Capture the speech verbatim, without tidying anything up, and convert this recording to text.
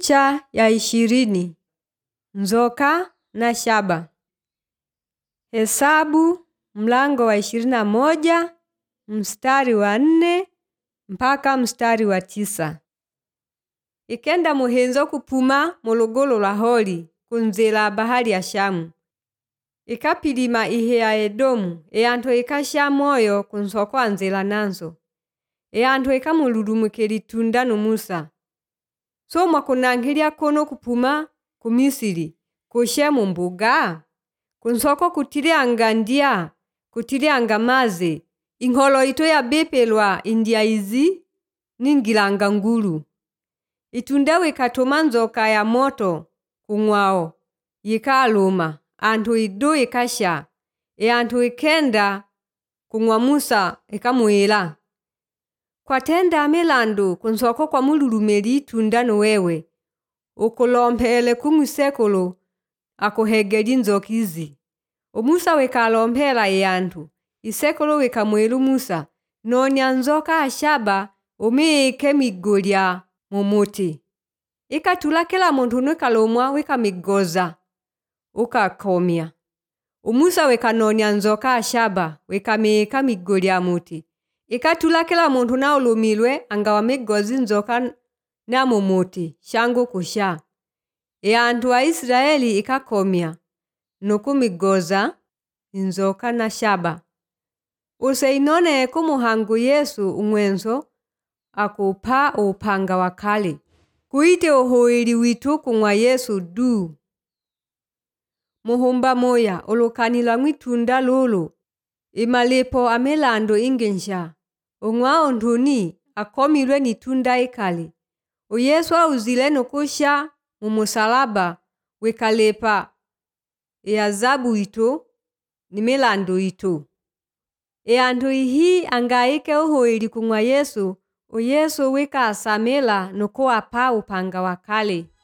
Picha ya ishirini. Nzoka na shaba. Hesabu mlango wa ishirini na moja mstari wa nne mpaka mstari wa tisa. Ikenda muhenzo kupuma mulugulu la holi kunzela bahari ya Shamu. Ikapilima ihe ya Edomu eyanto ikasha moyo kunsoko anzela nanzo. Eyanto ikamuludumuke litunda no Musa. So mwakunangilia kono kupuma ku Misiri kushe mu mbuga kunsoko kutilianga ndia kutilianga maze inkolo ito ya bepelwa india izi ningilanga ngulu itundawe ikatoma nzoka ya moto kungwao yikaluma antu idu ikasha e antu ikenda kungwa Musa ikamuela kwa tenda amelandu kunsoko kwa mululumeli tundano wewe ukolompele kumusekolo akohegeli nzokizi. Umusa wekalompela yantu isekolo wekamwelu Musa nonya nzoka ashaba umike migolya mumuti. Ikatula kila muntu nukalomwa wekamigoza ukakomya. Umusa wekanonya nzoka ashaba wekamika migolya muti. Ikatula kila muntu na ulumilwe angawa migozi nzoka na mumuti shangu kusha. E antu wa Israeli ikakomya nukumigoza nzoka na shaba. Useinone kumuhangu Yesu umwenzo akupa upanga wakale. Kuite uhoili witu kungwa Yesu du. Muhumba moya ulukanila mwitunda lulu. Imalipo amelando ingensha. Ungwao ntuni akomilwe ni tunda ikali. Uyesu auzile nukusha mumusalaba wekalepa e azabu ito ni melando ito. E andu ihi angaike uhoili kungwa Yesu, o Yesu weka asamela nukuwa pa upanga wakale.